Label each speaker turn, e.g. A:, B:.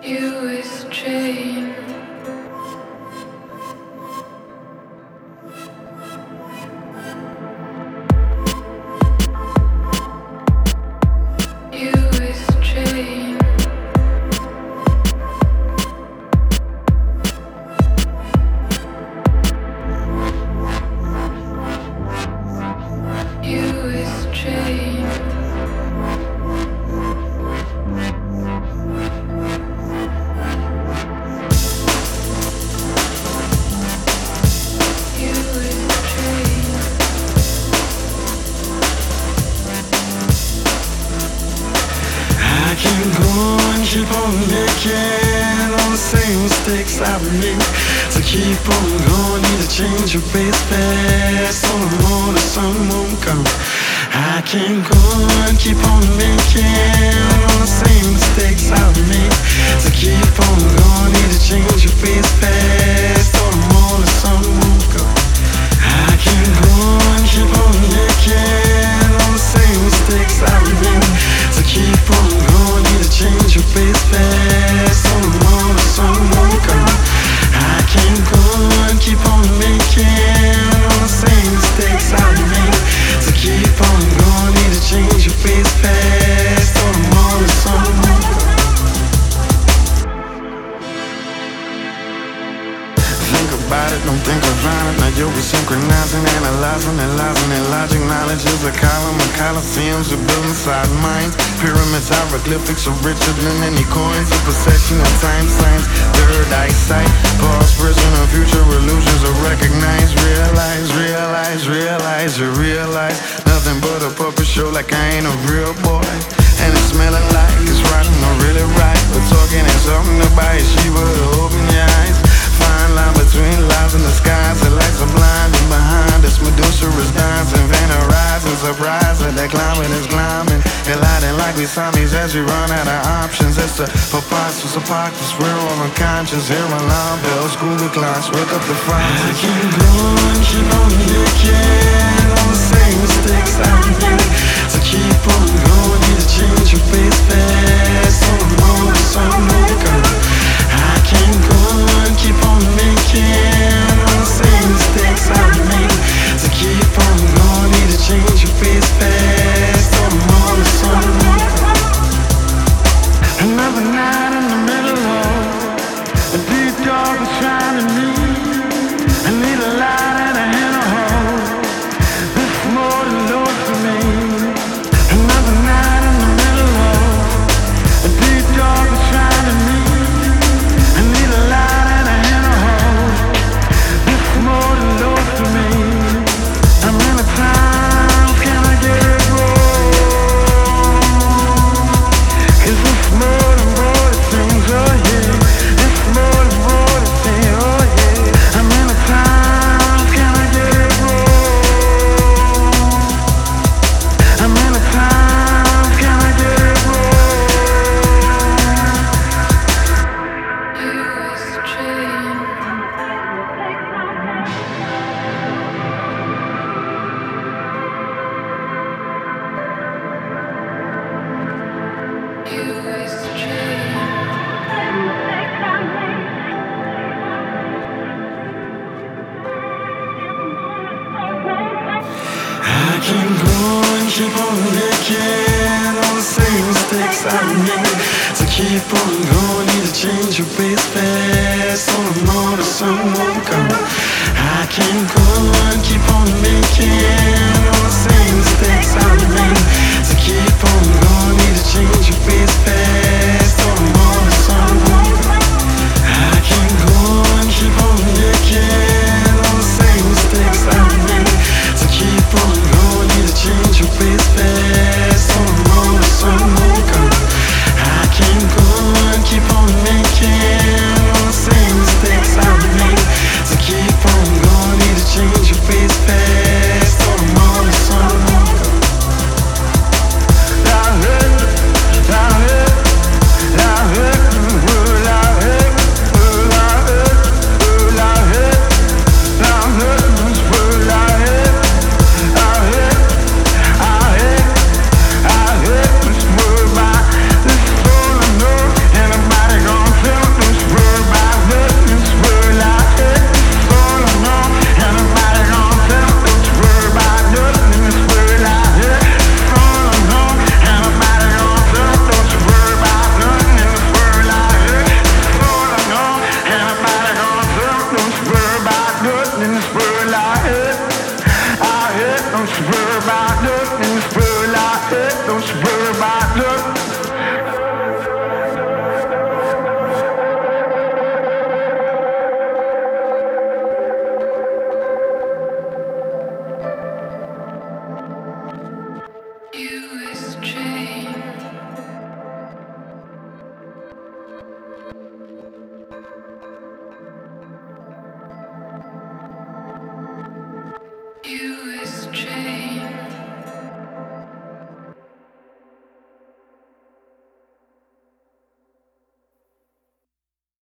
A: Keep on making all the same mistakes I made. So keep on going, need to change your pace fast. On the road, the sun won't come. I can't go and keep on making all the same mistakes I made. So keep on going, need to change your pace fast. On the road, the sun won't come. I can't go and keep on making all the same mistakes I made. So keep on going, need to change your pace fast. On the road, the sun won't come. I can't go and keep on making all the same mistakes I made. So keep on going, need to change your pace fast. On the road, the sun won't come. Think about it, don't think about it. Now you'll be synchronizing, analyzing, and logic. Knowledge is a column of coliseums we're building inside minds. Pyramids, hieroglyphics are richer than any coins. A perception of time signs, third eyesight. Past, present, and future illusions are recognized. Realize, you realize nothing but a puppet show, like I ain't a real boy. And it's smelling like it's rotten or really right. We're talking and something to buy a Shiva to open your eyes. Fine line between lies and the skies. The lights are blinding behind us. Medusa is dancing, Van horizon, surprise that climate is climbing. Colliding like we zombies as we run out of options. It's a preposterous apocalypse. We're all unconscious. Hear alarm bells, Google clocks, wake up the fire. I keep going, keep on making all the same mistakes I made. So keep on going, need to change your pace fast. On the road, the sun won't come. I can't go and keep on making all the same mistakes I made. So keep on going, need to change your pace fast. On the road, the sun won't come. Another night in the middle of a deep dark is trying to meet. I need a light and a hand to hold. This is more than load for me. Another night in the middle of a deep dark is trying to meet. I need a light and a hand to hold. This is more than load for me. I'm in a time, can I get it wrong? 'Cause it's more than what it seems, oh yeah. It's more than what it seems, oh yeah. I'm in a time, can I get it wrong? I'm in a time, can I get it wrong? I can't go and keep on making all the same mistakes I made. So keep on going, need to change your pace fast. On the road, the sun won't come. I can't go and keep on making